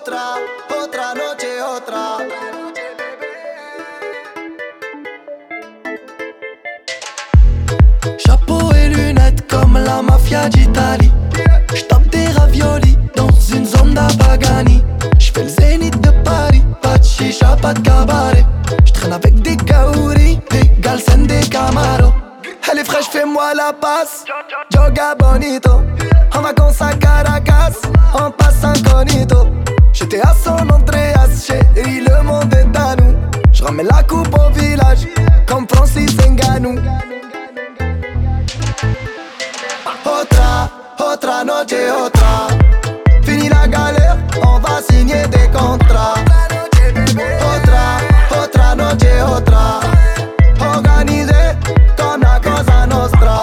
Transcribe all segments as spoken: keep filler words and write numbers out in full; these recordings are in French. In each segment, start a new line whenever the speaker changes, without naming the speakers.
otra, otra noche, otra. Chapeau et lunettes comme la mafia d'Italie. J'tape des raviolis dans une zone d'Apagani. J'fais le zénith de Paris, pas de chicha, pas de cabaret. J'traîne avec des kaouris, des galsen, des camaros. Elle est fraîche, fais-moi la passe. Joga bonito. En vacances à Caracas, on passe incognito. J'étais à San Andreas, chérie, le monde est à nous. J'ramène la coupe au village, comme Francis Ngannou. Otra, otra noche, otra. Fini la galère, on va signer des contrats. Otra, otra noche, otra. Organisé comme la Cosa Nostra.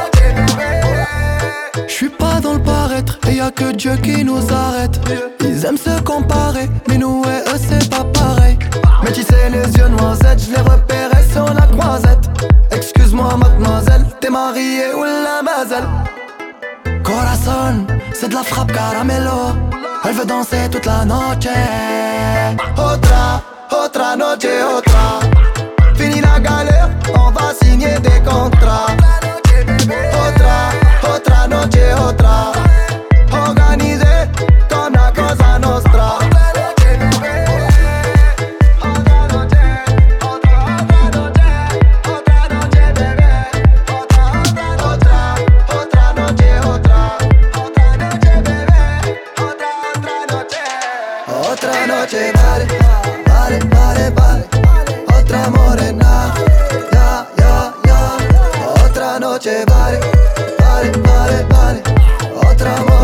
J'suis pas dans le paraître, et y'a que Dieu qui nous arrête. Ils aiment se comparer, mais nous et eux c'est pas pareil. Mais tu sais les yeux noisettes, j'les repérais sur la croisette. Excuse-moi mademoiselle, t'es mariée ou la mazelle? Corazon, c'est de la frappe caramelo. Elle veut danser toute la noche. Otra, otra noche, otra. Fini la galère, on va signer des contrats. Otra, otra noche, otra. Organisé comme la Cosa Nostra. Otra noche, vale, vale, vale, vale. Otra morena, ya, ya, ya. Otra noche, vale, vale, vale, vale. Otra morena.